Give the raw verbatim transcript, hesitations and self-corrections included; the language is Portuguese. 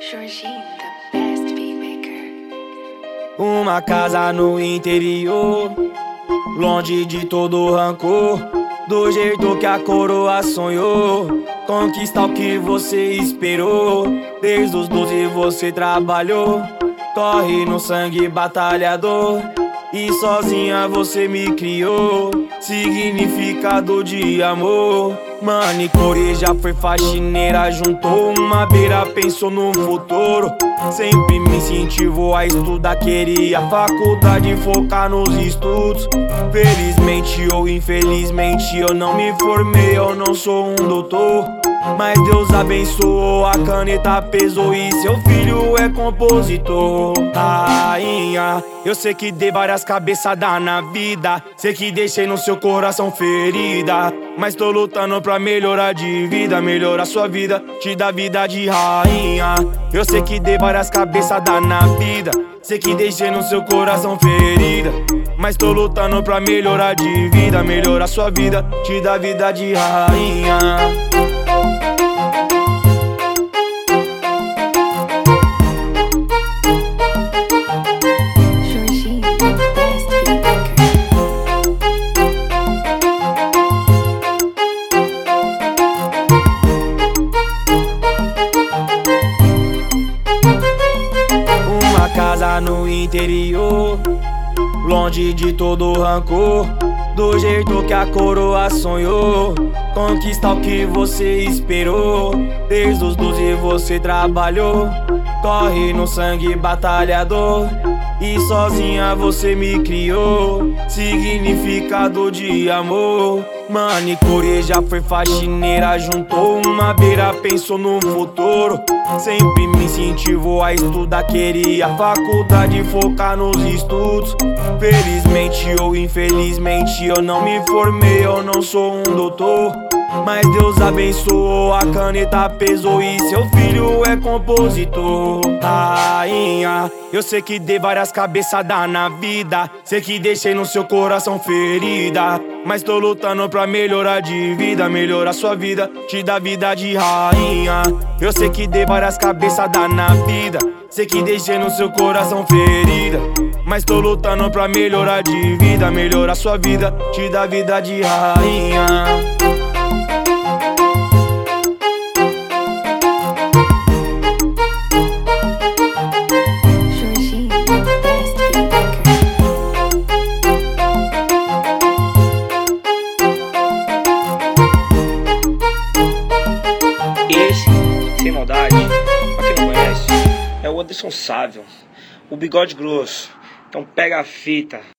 Jorginho, the best beatmaker. Uma casa no interior, longe de todo rancor, do jeito que a coroa sonhou. Conquistar o que você esperou, desde os doze você trabalhou. Corre no sangue batalhador, e sozinha você me criou. Significado de amor. Manicure já foi faxineira, juntou uma beira, pensou no futuro. Sempre me incentivou a estudar, queria faculdade, focar nos estudos. Felizmente ou infelizmente eu não me formei, eu não sou um doutor. Mas Deus abençoou, a caneta pesou e seu filho é compositor. Rainha, eu sei que dei várias cabeçadas na vida, sei que deixei no seu coração ferida, mas tô lutando pra melhorar de vida, melhorar sua vida, te dar vida de rainha. Eu sei que dei várias cabeçadas na vida, sei que deixei no seu coração ferida, mas tô lutando pra melhorar de vida, melhorar sua vida, te dar vida de rainha. Casa no interior, longe de todo rancor, do jeito que a coroa sonhou. Conquistar o que você esperou, desde os doze você trabalhou. Corre no sangue batalhador, e sozinha você me criou. Significado de amor. Manicure já foi faxineira, juntou uma beira, pensou no futuro. Sempre me incentivou a estudar, queria faculdade, focar nos estudos. Felizmente ou infelizmente eu não me formei, eu não sou um doutor. Mas Deus abençoou, a caneta pesou e seu filho é compositor. Rainha, eu sei que dei várias cabeçadas na vida, sei que deixei no seu coração ferida, mas tô lutando pra melhorar de vida, melhorar sua vida, te dar vida de rainha. Eu sei que dei várias cabeçadas na vida, sei que deixei no seu coração ferida, mas tô lutando pra melhorar de vida, melhorar sua vida, te dar vida de rainha. Esse, sem maldade, pra quem não conhece, é o Anderson Sávio, o bigode grosso. Então pega a fita.